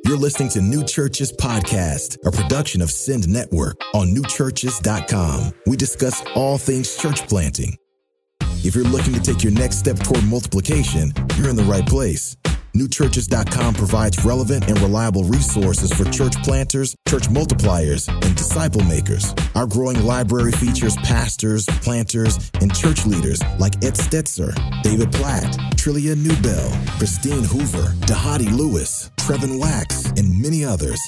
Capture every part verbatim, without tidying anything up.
You're listening to New Churches Podcast, a production of Send Network on new churches dot com. We discuss all things church planting. If you're looking to take your next step toward multiplication, you're in the right place. new churches dot com provides relevant and reliable resources for church planters, church multipliers, and disciple makers. Our growing library features pastors, planters, and church leaders like Ed Stetzer, David Platt, Trillia Newbell, Christine Hoover, Dahadi Lewis, Trevin Wax, and many others.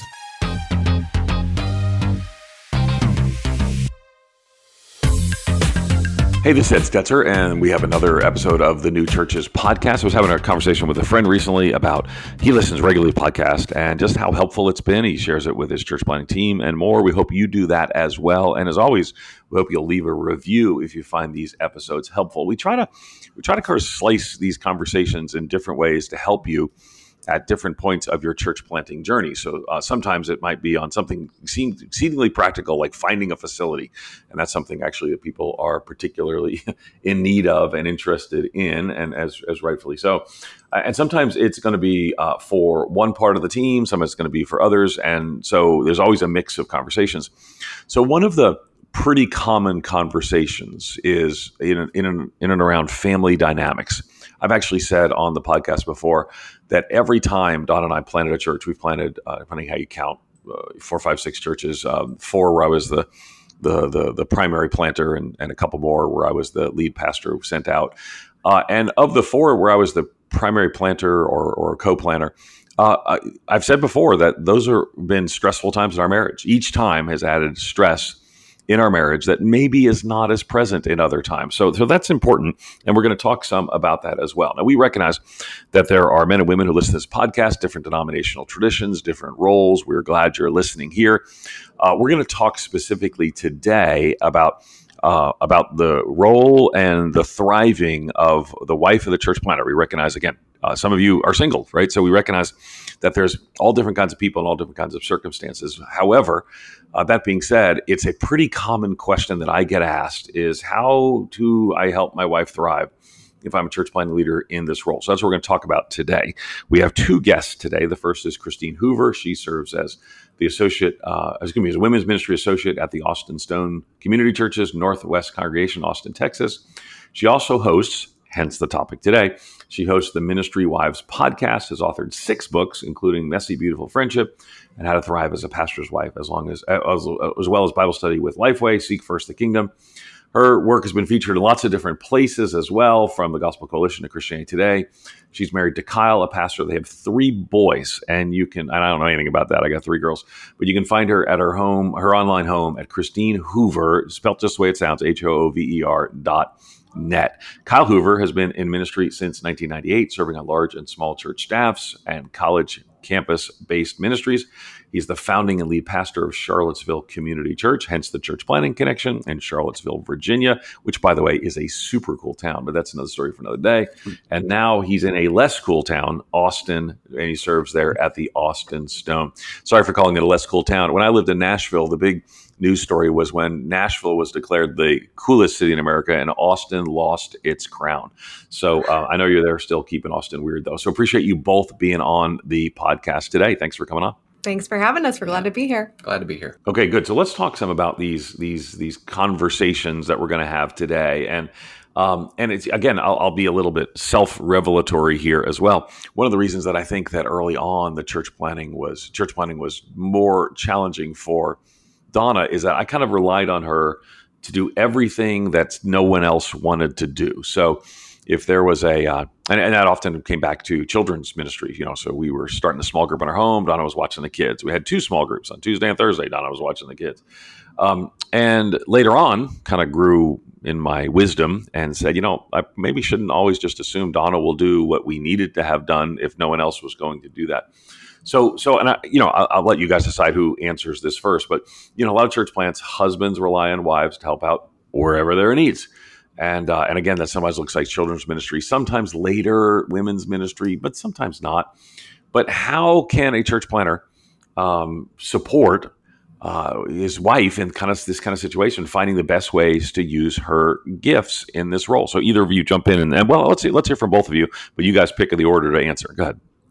Hey, this is Ed Stetzer, and we have another episode of the New Churches Podcast. I was having a conversation with a friend recently about, he listens regularly to the podcast, and just how helpful it's been. He shares it with his church planting team and more. We hope you do that as well. And as always, we hope you'll leave a review if you find these episodes helpful. We try to we try to kind of slice these conversations in different ways to help you at different points of your church planting journey. So uh, sometimes it might be on something exceedingly practical, like finding a facility. And that's something actually that people are particularly in need of and interested in, and as, as rightfully so. Uh, and sometimes it's going to be uh, for one part of the team, sometimes it's going to be for others. And so there's always a mix of conversations. So one of the pretty common conversations is in, in, in and around family dynamics. I've actually said on the podcast before that every time Don and I planted a church, we've planted, uh, depending how you count, uh, four, five, six churches, um, four where I was the the the, the primary planter, and, and a couple more where I was the lead pastor who sent out. Uh, and of the four where I was the primary planter or, or co-planter, uh, I, I've said before that those have been stressful times in our marriage. Each time has added stress in our marriage that maybe is not as present in other times. So, so that's important. And we're going to talk some about that as well. Now, we recognize that there are men and women who listen to this podcast, different denominational traditions, different roles. We're glad you're listening here. Uh, we're going to talk specifically today about Uh, about the role and the thriving of the wife of the church planter. We recognize, again, uh, some of you are single, right? So we recognize that there's all different kinds of people and all different kinds of circumstances. However, uh, that being said, it's a pretty common question that I get asked is, how do I help my wife thrive if I'm a church planting leader in this role? So that's what we're going to talk about today. We have two guests today. The first is Christine Hoover. She serves as the associate, uh, excuse me, as a women's ministry associate at the Austin Stone Community Church's Northwest Congregation, Austin, Texas. She also hosts, hence the topic today, she hosts the Ministry Wives podcast, has authored six books, including Messy, Beautiful Friendship and How to Thrive as a Pastor's Wife, as long as, as, as well as Bible Study with Lifeway, Seek First the Kingdom. Her work has been featured in lots of different places as well, from the Gospel Coalition to Christianity Today. She's married to Kyle, a pastor. They have three boys, and you can, and I don't know anything about that. I got three girls, but you can find her at her home, her online home at Christine Hoover, spelled just the way it sounds, H O O V E R dot net. Kyle Hoover has been in ministry since nineteen ninety-eight, serving on large and small church staffs and college campus-based ministries. He's the founding and lead pastor of Charlottesville Community Church, hence the church planting connection, in Charlottesville, Virginia, which, by the way, is a super cool town, but that's another story for another day. And now he's in a less cool town, Austin, and he serves there at the Austin Stone. Sorry for calling it a less cool town. When I lived in Nashville, the big news story was when Nashville was declared the coolest city in America and Austin lost its crown. So uh, I know you're there still keeping Austin weird, though. So appreciate you both being on the podcast today. Thanks for coming on. Thanks for having us. We're glad to be here. Glad to be here. Okay, good. So let's talk some about these these these conversations that we're going to have today. And um, and it's again, I'll, I'll be a little bit self-revelatory here as well. One of the reasons that I think that early on the church planting was church planting was more challenging for Donna is that I kind of relied on her to do everything that no one else wanted to do. So if there was a, uh, and, and that often came back to children's ministry, you know, so we were starting a small group in our home. Donna was watching the kids. We had two small groups on Tuesday and Thursday. Donna was watching the kids. Um, and later on kind of grew in my wisdom and said, you know, I maybe shouldn't always just assume Donna will do what we needed to have done if no one else was going to do that. So, so, and I, you know, I'll, I'll let you guys decide who answers this first, but, you know, a lot of church plants, husbands rely on wives to help out wherever there are needs. And, uh, and again, that sometimes looks like children's ministry, sometimes later women's ministry, but sometimes not. But how can a church planter um, support uh, his wife in kind of this kind of situation, finding the best ways to use her gifts in this role? So either of you jump in and, and well, let's see, let's hear from both of you, but you guys pick the order to answer. Go ahead.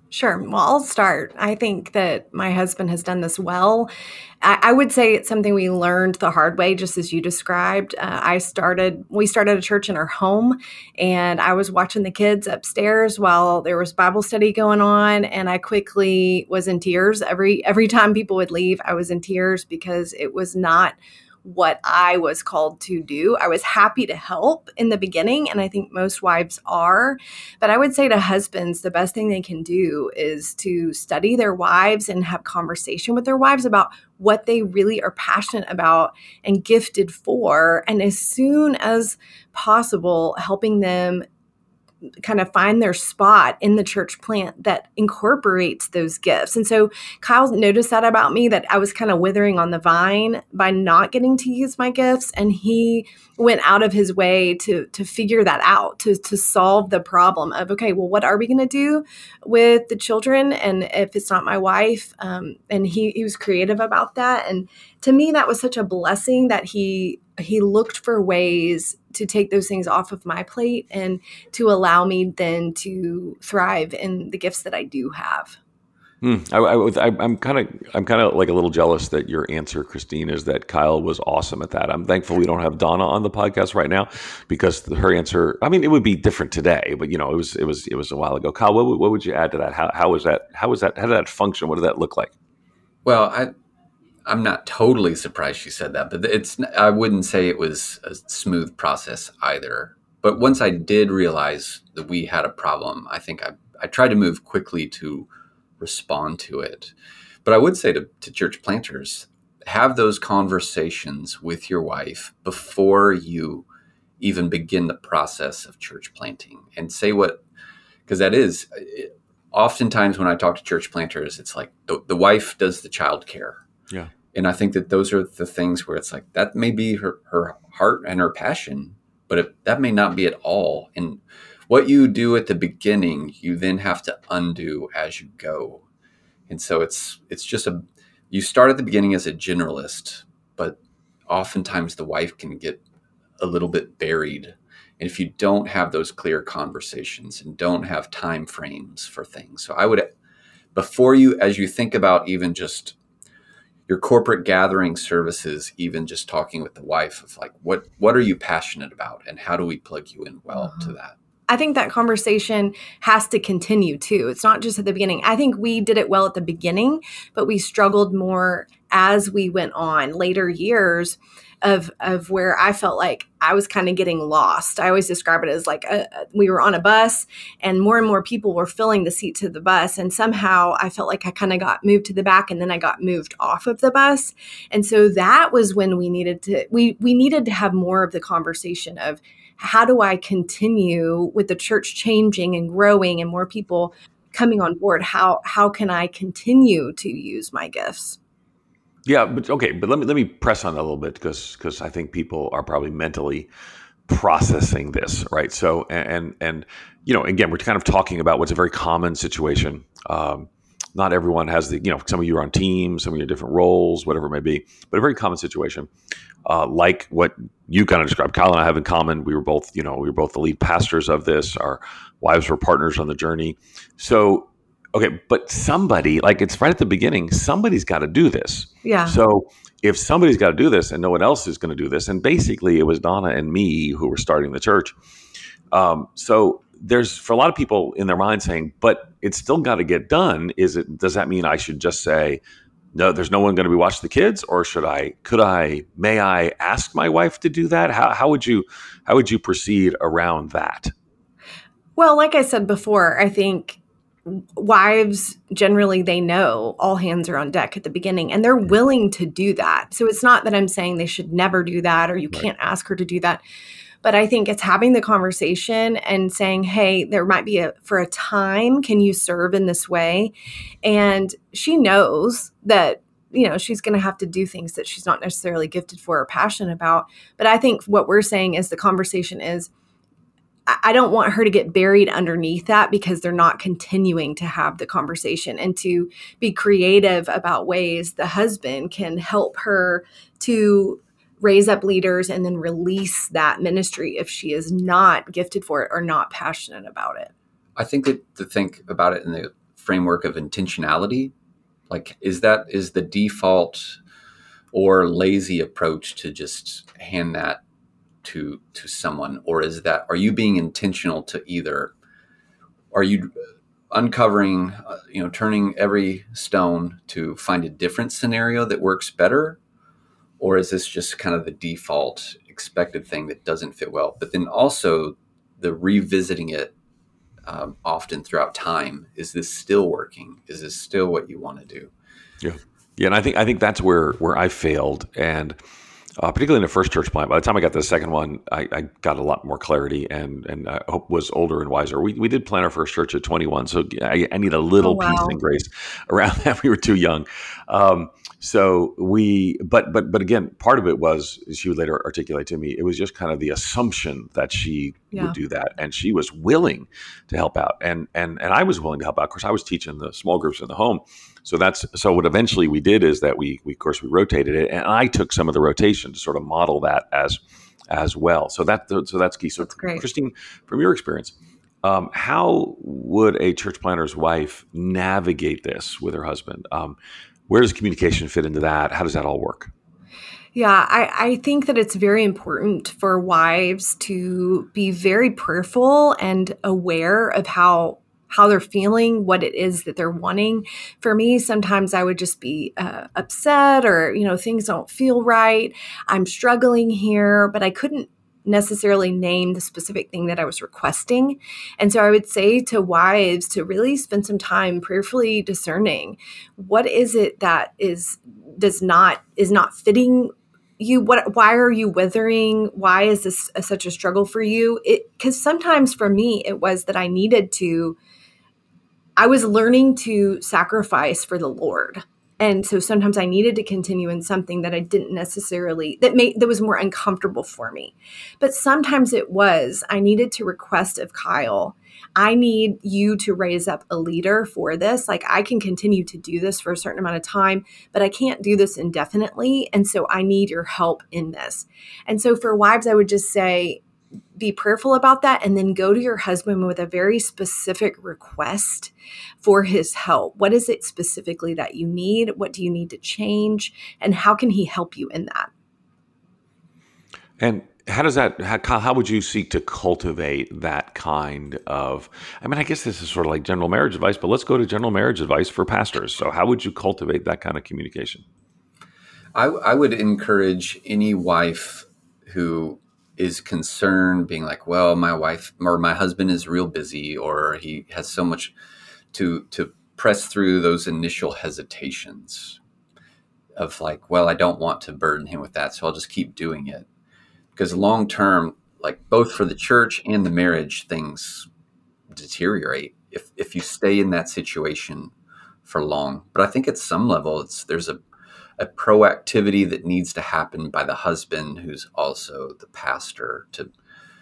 Sure. Well, I'll start. I think that my husband has done this well. I, I would say it's something we learned the hard way, just as you described. Uh, I started, we started a church in our home, and I was watching the kids upstairs while there was Bible study going on, and I quickly was in tears. Every every time people would leave, I was in tears because it was not what I was called to do. I was happy to help in the beginning, and I think most wives are. But I would say to husbands, the best thing they can do is to study their wives and have conversation with their wives about what they really are passionate about and gifted for. And as soon as possible, helping them kind of find their spot in the church plant that incorporates those gifts. And so Kyle noticed that about me, that I was kind of withering on the vine by not getting to use my gifts. And he went out of his way to, to figure that out, to, to solve the problem of, okay, well, what are we going to do with the children? And if it's not my wife, um, and he, he was creative about that. And to me, that was such a blessing that he he looked for ways to take those things off of my plate and to allow me then to thrive in the gifts that I do have. Hmm. I, I, I'm kind of, I'm kind of like a little jealous that your answer, Christine, is that Kyle was awesome at that. I'm thankful we don't have Donna on the podcast right now, because her answer, I mean, it would be different today, but you know, it was, it was, it was a while ago. Kyle, what, what would you add to that? How, how was that? How was that? How did that function? What did that look like? Well, I, I'm not totally surprised she said that, but it's, I wouldn't say it was a smooth process either. But once I did realize that we had a problem, I think I, I tried to move quickly to respond to it. But I would say to, to church planters, have those conversations with your wife before you even begin the process of church planting, and say what, because that is, it, oftentimes when I talk to church planters, it's like the, the wife does the child care. Yeah. And I think that those are the things where it's like, that may be her, her heart and her passion, but it, that may not be at all. And what you do at the beginning, you then have to undo as you go. And so it's, it's just a, you start at the beginning as a generalist, but oftentimes the wife can get a little bit buried. And if you don't have those clear conversations and don't have time frames for things. So I would, before you, as you think about even just your corporate gathering services, even just talking with the wife of like, what, what are you passionate about and how do we plug you in well uh-huh. to that? I think that conversation has to continue too. It's not just at the beginning. I think we did it well at the beginning, but we struggled more as we went on later years of of where I felt like I was kind of getting lost. I always describe it as like a, we were on a bus and more and more people were filling the seats of the bus. And somehow I felt like I kind of got moved to the back and then I got moved off of the bus. And so that was when we needed to, we we needed to have more of the conversation of, how do I continue with the church changing and growing and more people coming on board? How how can I continue to use my gifts? Yeah, but okay, but let me let me press on that a little bit, because because I think people are probably mentally processing this, right? So and and, and you know, again, we're kind of talking about what's a very common situation. Um, not everyone has the, you know, some of you are on teams, some of you are different roles, whatever it may be, but a very common situation. Uh, like what you kind of described, Kyle and I have in common. We were both, you know, we were both the lead pastors of this. Our wives were partners on the journey. So, okay, but somebody, like it's right at the beginning, somebody's got to do this. Yeah. So if somebody's got to do this and no one else is going to do this, and basically it was Donna and me who were starting the church. Um, so there's, for a lot of people in their mind saying, but it's still got to get done. Is it, does that mean I should just say, no, there's no one going to be watching the kids, or should I, could I, may I ask my wife to do that? How, how would you, how would you proceed around that? Well, like I said before, I think wives generally, they know all hands are on deck at the beginning and they're willing to do that. So it's not that I'm saying they should never do that or you Right. can't ask her to do that. But I think it's having the conversation and saying, hey, there might be a, for a time, can you serve in this way? And she knows that, you know, she's going to have to do things that she's not necessarily gifted for or passionate about. But I think what we're saying is the conversation is, I don't want her to get buried underneath that because they're not continuing to have the conversation, and to be creative about ways the husband can help her to raise up leaders and then release that ministry if she is not gifted for it or not passionate about it. I think that to think about it in the framework of intentionality? Like, is that is the default or lazy approach to just hand that to to someone, or is that are you being intentional to either? Are you uncovering, uh, you know, turning every stone to find a different scenario that works better, or is this just kind of the default expected thing that doesn't fit well? But then also the revisiting it um, often throughout time. Is this still working? Is this still what you want to do? Yeah. Yeah. And I think, I think that's where, where I failed. And uh, particularly in the first church plant, by the time I got to the second one, I, I got a lot more clarity and, and I hope was older and wiser. We, we did plant our first church at twenty-one. So I, I need a little Oh, wow. peace and grace around that. We were too young. Um, so we, but, but, but again, part of it was, as she would later articulate to me, it was just kind of the assumption that she Yeah. would do that. And she was willing to help out. And, and, and I was willing to help out. Of course, I was teaching the small groups in the home. So that's, so what eventually we did is that we, we, of course, we rotated it, and I took some of the rotation to sort of model that as, as well. So that, so that's key. So That's great. Christine, from your experience, um, how would a church planter's wife navigate this with her husband? Um, where does communication fit into that? How does that all work? Yeah, I, I think that it's very important for wives to be very prayerful and aware of how how they're feeling, what it is that they're wanting. For me, sometimes I would just be uh, upset, or, you know, things don't feel right. I'm struggling here, but I couldn't necessarily name the specific thing that I was requesting. And so I would say to wives to really spend some time prayerfully discerning, what is it that is does not is not fitting you? What, why are you withering? Why is this a, such a struggle for you? It, 'cause sometimes for me, it was that I needed to, I was learning to sacrifice for the Lord. And so sometimes I needed to continue in something that I didn't necessarily, that made, that was more uncomfortable for me. But sometimes it was, I needed to request of Kyle, I need you to raise up a leader for this. Like, I can continue to do this for a certain amount of time, but I can't do this indefinitely. And so I need your help in this. And so for wives, I would just say, be prayerful about that, and then go to your husband with a very specific request for his help. What is it specifically that you need? What do you need to change? And how can he help you in that? And how does that, how, how would you seek to cultivate that kind of, I mean, I guess this is sort of like general marriage advice, but let's go to general marriage advice for pastors. So how would you cultivate that kind of communication? I, I would encourage any wife who is concerned, being like, well, my wife or my husband is real busy, or he has so much to to press through those initial hesitations of like, well, I don't want to burden him with that, so I'll just keep doing it. Because long term, like both for the church and the marriage, things deteriorate if if you stay in that situation for long. But I think at some level, it's there's a a proactivity that needs to happen by the husband, who's also the pastor. To,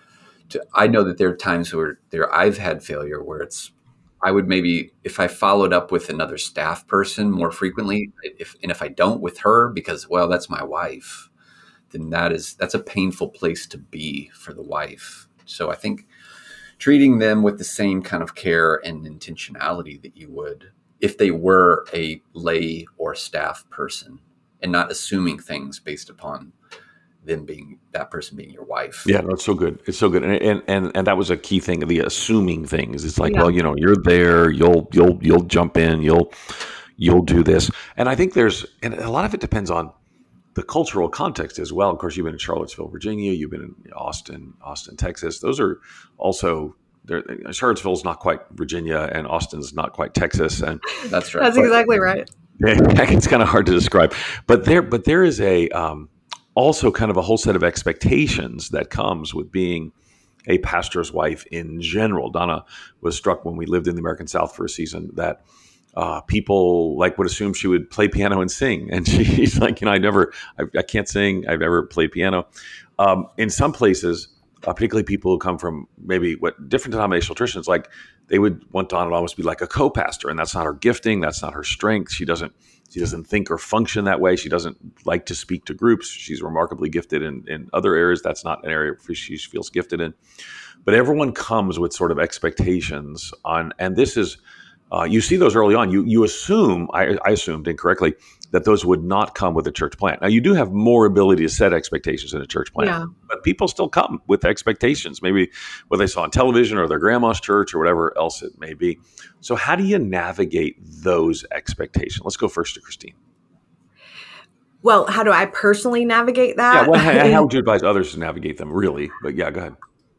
to I know that there are times where there I've had failure where it's I would maybe, if I followed up with another staff person more frequently, if and if I don't with her because, well, that's my wife, then that is that's a painful place to be for the wife. So I think treating them with the same kind of care and intentionality that you would if they were a lay or staff person, and not assuming things based upon them being that person being your wife. Yeah, no, it's so good. It's so good, and and and, and that was a key thing. The assuming things. It's like, Yeah. well, you know, you're there. You'll you'll you'll jump in. You'll you'll do this. And I think there's, and a lot of it depends on the cultural context as well. Of course, you've been in Charlottesville, Virginia. You've been in Austin, Austin, Texas. Those are also. Charlottesville's not quite Virginia, and Austin's not quite Texas, and That's right. That's exactly right. it's kind of hard to describe. But there, but there is a um, also kind of a whole set of expectations that comes with being a pastor's wife in general. Donna was struck when we lived in the American South for a season that uh, people like would assume she would play piano and sing, and she's like, you know, I never, I, I can't sing. I've never played piano. Um, in some places. Uh, particularly people who come from maybe what different denominational traditions, like they would want Donna to almost be like a co-pastor, and that's not her gifting, that's not her strength. She doesn't, she doesn't think or function that way. She doesn't like to speak to groups. She's remarkably gifted in, in other areas. That's not an area she feels gifted in. But everyone comes with sort of expectations on, and this is uh, you see those early on. You you assume, I, I assumed incorrectly, that those would not come with a church plant. Now, you do have more ability to set expectations in a church plant, Yeah. but people still come with expectations, maybe what they saw on television or their grandma's church or whatever else it may be. So how do you navigate those expectations? Let's go first to Christine. Well, how do I personally navigate that? Yeah, well, how, how would you advise others to navigate them, really? But yeah, go ahead.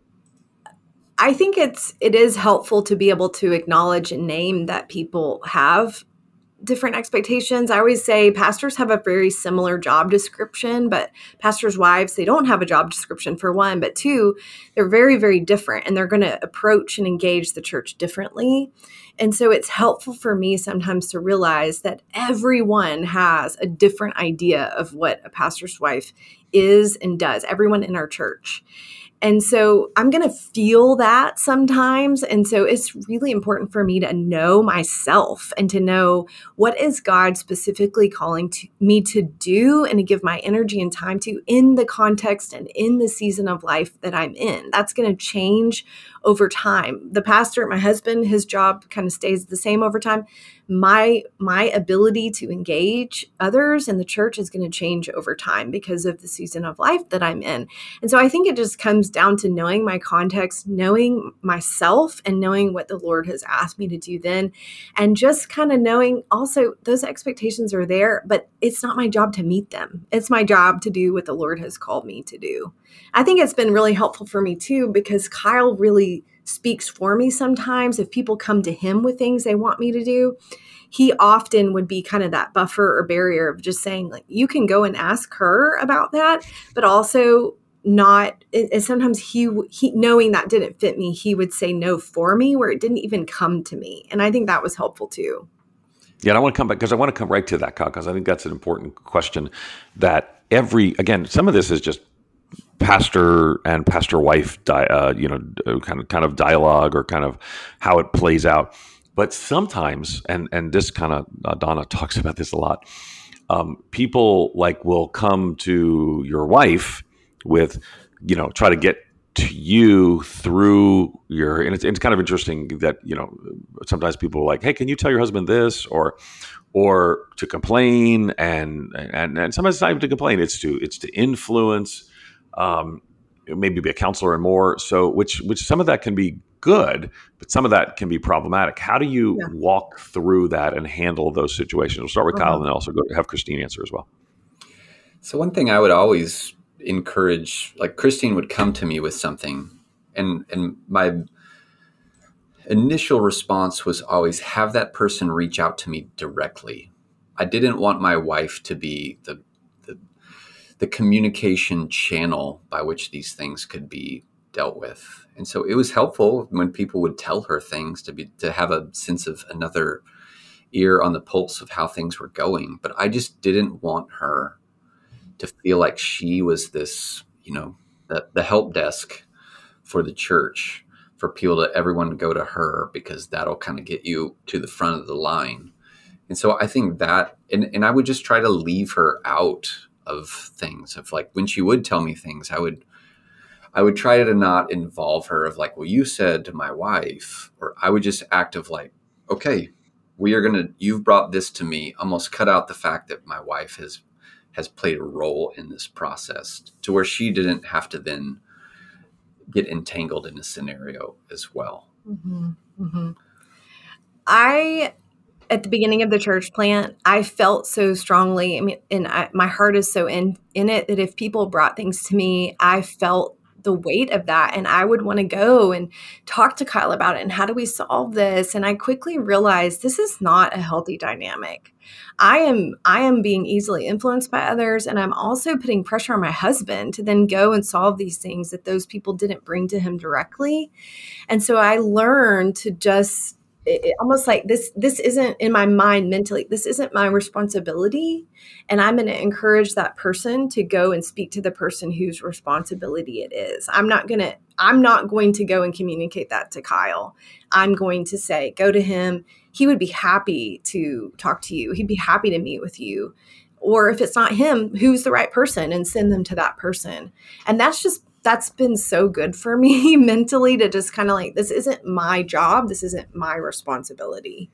I think it's it is helpful to be able to acknowledge and name that people have different expectations. I always say pastors have a very similar job description, but pastors' wives, they don't have a job description for one, but two, they're very, very different and they're going to approach and engage the church differently. And so it's helpful for me sometimes to realize that everyone has a different idea of what a pastor's wife is and does, everyone in our church. And so I'm going to feel that sometimes. And so it's really important for me to know myself and to know what is God specifically calling to me to do and to give my energy and time to in the context and in the season of life that I'm in. That's going to change over time. The pastor, my husband, his job kind of stays the same over time. My my ability to engage others in the church is going to change over time because of the season of life that I'm in. And so I think it just comes down to knowing my context, knowing myself, and knowing what the Lord has asked me to do then. And just kind of knowing also those expectations are there, but it's not my job to meet them. It's my job to do what the Lord has called me to do. I think it's been really helpful for me too, because Kyle really speaks for me sometimes. If people come to him with things they want me to do, he often would be kind of that buffer or barrier of just saying, like, you can go and ask her about that, but also not, and sometimes he, he, knowing that didn't fit me, he would say no for me where it didn't even come to me. And I think that was helpful too. Yeah, and I want to come back because I want to come right to that, Kyle, because I think that's an important question that every, again, some of this is just pastor and pastor wife, di- uh, you know, kind of kind of dialogue or kind of how it plays out. But sometimes, and and this kind of uh, Donna talks about this a lot. Um, people like will come to your wife with, you know, try to get to you through your, and it's, it's kind of interesting that, you know, sometimes people are like, hey, can you tell your husband this, or or to complain, and and and sometimes it's not even to complain, it's to it's to influence. Um, maybe be a counselor and more. So, which which some of that can be good, but some of that can be problematic. How do you yeah. walk through that and handle those situations? We'll start with uh-huh. Kyle and then also go have Christine answer as well. So one thing I would always encourage, like Christine would come to me with something, and and my initial response was always have that person reach out to me directly. I didn't want my wife to be the the communication channel by which these things could be dealt with. And so it was helpful when people would tell her things to be, to have a sense of another ear on the pulse of how things were going. But I just didn't want her to feel like she was this, you know, the, the help desk for the church, for people to, everyone to go to her because that'll kind of get you to the front of the line. And so I think that, and, and I would just try to leave her out of things, of like when she would tell me things, I would I would try to not involve her of like, well, you said to my wife, or I would just act of like, okay, we are gonna, you've brought this to me, almost cut out the fact that my wife has has played a role in this process, to where she didn't have to then get entangled in a scenario as well. Mm-hmm. Mm-hmm. I At the beginning of the church plant, I felt so strongly, I mean, and I, my heart is so in, in it that if people brought things to me, I felt the weight of that. And I would want to go and talk to Kyle about it. And how do we solve this? And I quickly realized this is not a healthy dynamic. I am, I am being easily influenced by others. And I'm also putting pressure on my husband to then go and solve these things that those people didn't bring to him directly. And so I learned to just It, almost like this, this isn't in my mind mentally, this isn't my responsibility. And I'm going to encourage that person to go and speak to the person whose responsibility it is. I'm not going to, I'm not going to go and communicate that to Kyle. I'm going to say, go to him. He would be happy to talk to you. He'd be happy to meet with you. Or if it's not him, who's the right person, and send them to that person. And that's just, that's been so good for me mentally to just kind of like, this isn't my job. This isn't my responsibility.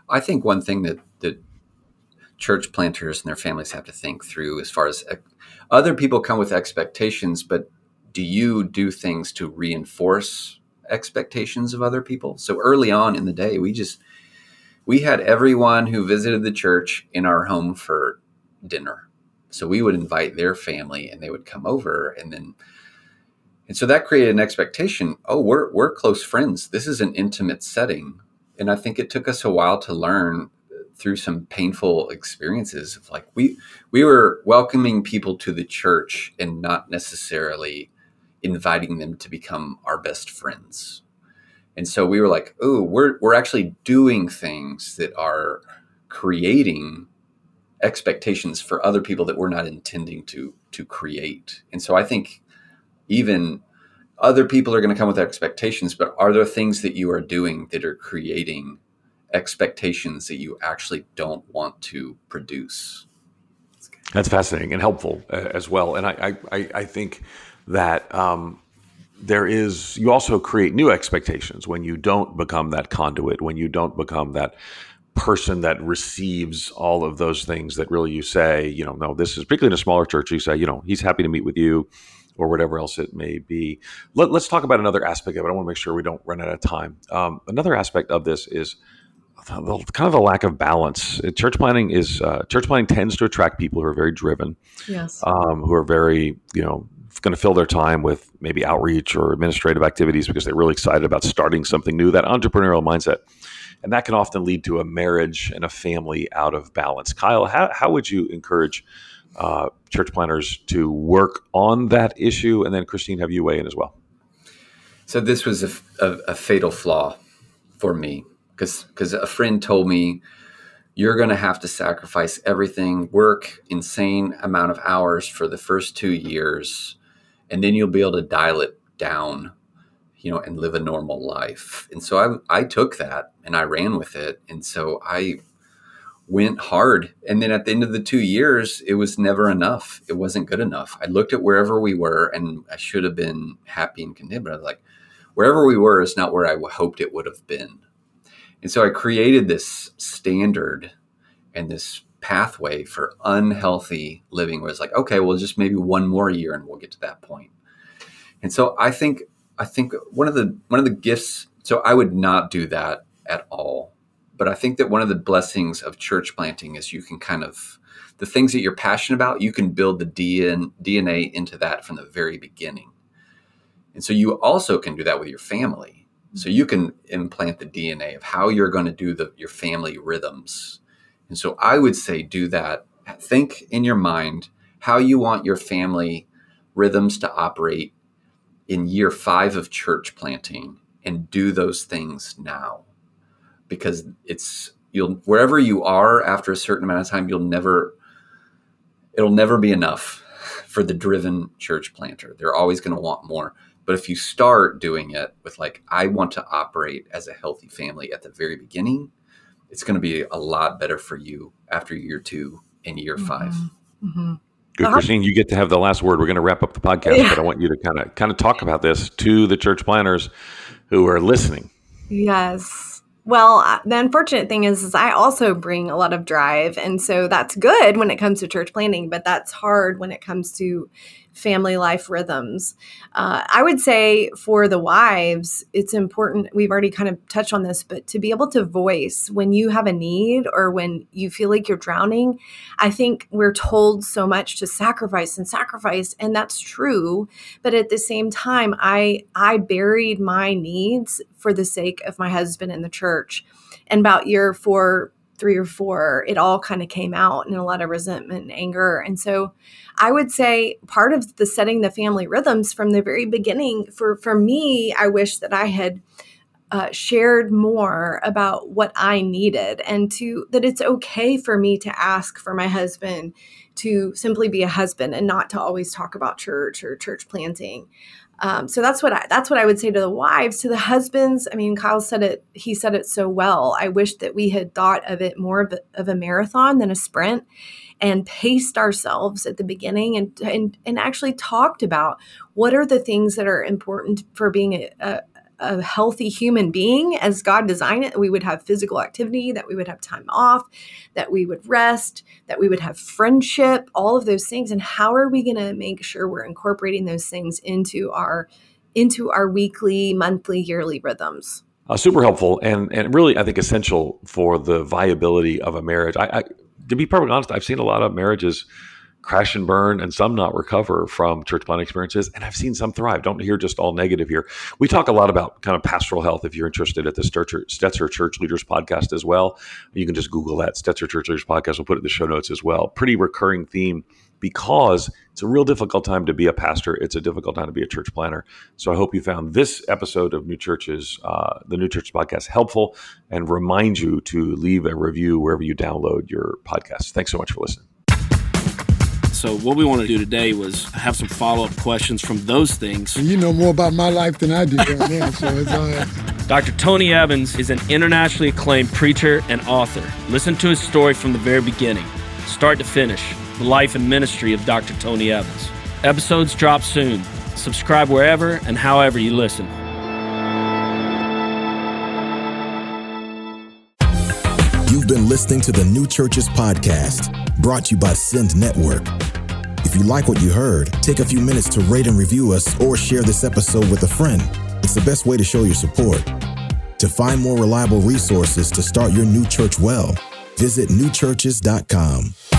I think one thing that, that church planters and their families have to think through as far as uh, other people come with expectations, but do you do things to reinforce expectations of other people? So early on in the day, we just, we had everyone who visited the church in our home for dinner. So we would invite their family and they would come over, and then, and so that created an expectation. Oh, we're, we're close friends. This is an intimate setting. And I think it took us a while to learn through some painful experiences of like, we, we were welcoming people to the church and not necessarily inviting them to become our best friends. And so we were like, oh, we're we're actually doing things that are creating expectations for other people that we're not intending to to create. And so I think even other people are going to come with expectations, but are there things that you are doing that are creating expectations that you actually don't want to produce? That's fascinating and helpful uh, as well. And I I, I think that um, there is, you also create new expectations when you don't become that conduit, when you don't become that person that receives all of those things that really you say, you know, no, this is particularly in a smaller church, you say, you know, he's happy to meet with you or whatever else it may be. Let, let's talk about another aspect of it. I want to make sure we don't run out of time. Um, another aspect of this is the, kind of a lack of balance. Church planting is, uh, church planting tends to attract people who are very driven, yes, um, who are very, you know, going to fill their time with maybe outreach or administrative activities because they're really excited about starting something new, that entrepreneurial mindset. And that can often lead to a marriage and a family out of balance. Kyle, how, how would you encourage uh, church planters to work on that issue? And then Christine, have you weigh in as well? So this was a, a, a fatal flaw for me because because a friend told me, you're going to have to sacrifice everything, work insane amount of hours for the first two years, and then you'll be able to dial it down, you know, and live a normal life. And so I, I took that and I ran with it. And so I went hard. And then at the end of the two years, it was never enough. It wasn't good enough. I looked at wherever we were and I should have been happy and content, but I was like, wherever we were is not where I hoped it would have been. And so I created this standard and this pathway for unhealthy living where it's like, okay, well, just maybe one more year and we'll get to that point. And so I think, I think one of the, one of the gifts, so I would not do that at all. But I think that one of the blessings of church planting is you can kind of, the things that you're passionate about, you can build the D N A into that from the very beginning. And so you also can do that with your family. So you can implant the D N A of how you're going to do the, your family rhythms. And so I would say do that. Think in your mind how you want your family rhythms to operate in year five of church planting and do those things now. Because it's, you'll, wherever you are after a certain amount of time, you'll never, it'll never be enough for the driven church planter. They're always going to want more. But if you start doing it with like, I want to operate as a healthy family at the very beginning, it's going to be a lot better for you after year two and year mm-hmm. five. Mm-hmm. Good, Christine, you get to have the last word. We're going to wrap up the podcast, yeah. but I want you to kind of kind of talk about this to the church planners who are listening. Yes. Well, the unfortunate thing is, is I also bring a lot of drive. And so that's good when it comes to church planting, but that's hard when it comes to family life rhythms. Uh, I would say for the wives, it's important. We've already kind of touched on this, but to be able to voice when you have a need or when you feel like you're drowning. I think we're told so much to sacrifice and sacrifice, and that's true. But at the same time, I I buried my needs for the sake of my husband and the church. And about year four, three or four, it all kind of came out in a lot of resentment and anger. And so I would say part of the setting the family rhythms from the very beginning, for, for me, I wish that I had uh, shared more about what I needed and to that it's okay for me to ask for my husband to simply be a husband and not to always talk about church or church planting. Um, so that's what I, that's what I would say to the wives. To the husbands, I mean, Kyle said it, he said it so well. I wish that we had thought of it more of a, of a marathon than a sprint and paced ourselves at the beginning and, and, and actually talked about what are the things that are important for being a, a, a healthy human being as God designed it, that we would have physical activity, that we would have time off, that we would rest, that we would have friendship, all of those things. And how are we going to make sure we're incorporating those things into our into our weekly, monthly, yearly rhythms? Uh, super helpful and and really, I think, essential for the viability of a marriage. I, I to be perfectly honest, I've seen a lot of marriages crash and burn and some not recover from church planting experiences. And I've seen some thrive. Don't hear just all negative here. We talk a lot about kind of pastoral health. If you're interested at the Stetzer, Stetzer Church Leaders Podcast as well, you can just Google that, Stetzer Church Leaders Podcast. We'll put it in the show notes as well. Pretty recurring theme because it's a real difficult time to be a pastor. It's a difficult time to be a church planter. So I hope you found this episode of New Churches, uh, the New Churches Podcast, helpful and remind you to leave a review wherever you download your podcast. Thanks so much for listening. So what we want to do today was have some follow-up questions from those things. You know more about my life than I do right now, so it's all right. Doctor Tony Evans is an internationally acclaimed preacher and author. Listen to his story from the very beginning, start to finish, the life and ministry of Doctor Tony Evans. Episodes drop soon. Subscribe wherever and however you listen. You've been listening to the New Churches Podcast, brought to you by Send Network. If you like what you heard, take a few minutes to rate and review us or share this episode with a friend. It's the best way to show your support. To find more reliable resources to start your new church well, visit new churches dot com.